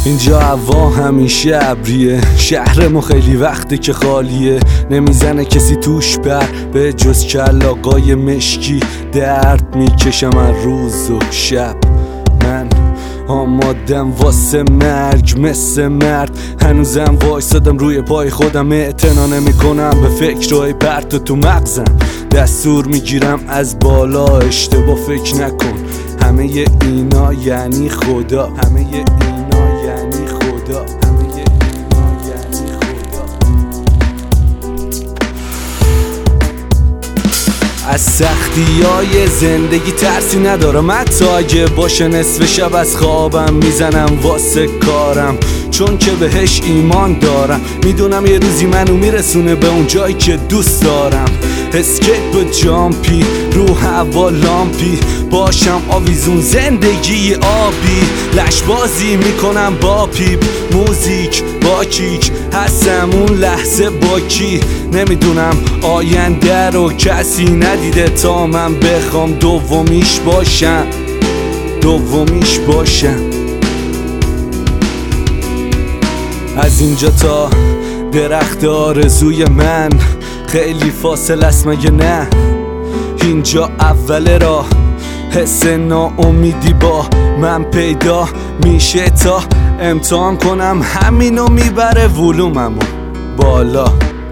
اینجا هوا همیشه ابریه، شهر ما خیلی وقته که خالیه، نمیزنه کسی توش به جز کلاغای مشکی. درد میکشم از روز و شب، من آمادم واسه مرگ مثل مرد. هنوزم وایسادم روی پای خودم، اعتنا نمیکنم به فکرهای پرت و تو مغزم. دستور میگیرم از بالا اشتباه فکر نکن، همه اینا یعنی خدا، همه اینا یعنی خدا، همه اینا یعنی خدا. از سختیای زندگی ترسی ندارم، حتی اگه باشه نصف شب از خوابم میزنم واسه کارم، چون که بهش ایمان دارم. میدونم یه روزی منو میرسونه به اون جایی که دوست دارم. اسکیپ جامپی رو هوا لامپی، باشم آویزون زندگی آبی. لشبازی میکنم با پیپ، موزیک با کیک، هستم اون لحظه با کی. نمیدونم آینده رو کسی ندیده تا من بخوام دومیش باشم، دومیش باشم. از اینجا تا درخت آرزوی من خیلی فاصله است مگه نه؟ اینجا اول راه، حس ناامیدی با من پیدا میشه تا امتحان کنم، همینو میبره ولوممو بالا.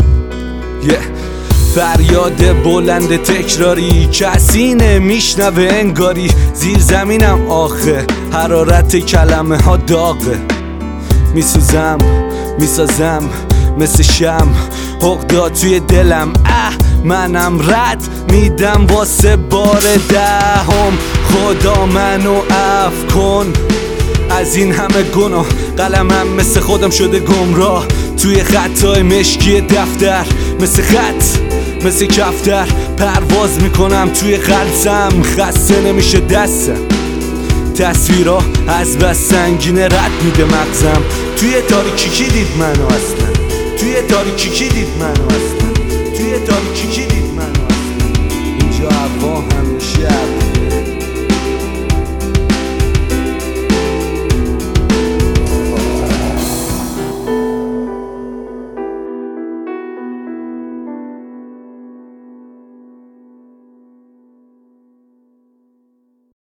فریاد بلند تکراری کسی نمیشنوه انگاری، زیر زمینم آخه حرارت کلمه ها داغه. میسوزم میسازم مثل شم، حقدا توی دلم منم رد میدم واسه بار دهم. خدا منو عفو کن از این همه گناه، قلمم مثل خودم شده گمراه توی خطای مشکی دفتر، مثل خط مثل کفتر پرواز میکنم توی غلطم، خسته نمیشه دستم. تصویرها از بس سنگینه رد میده مغزم، توی تاریکی کی دید منو اصلا، توی تاریکی کی دید منو اصلا، توی تاریکی کی دید منو اصلا. اینجا هوا همیشه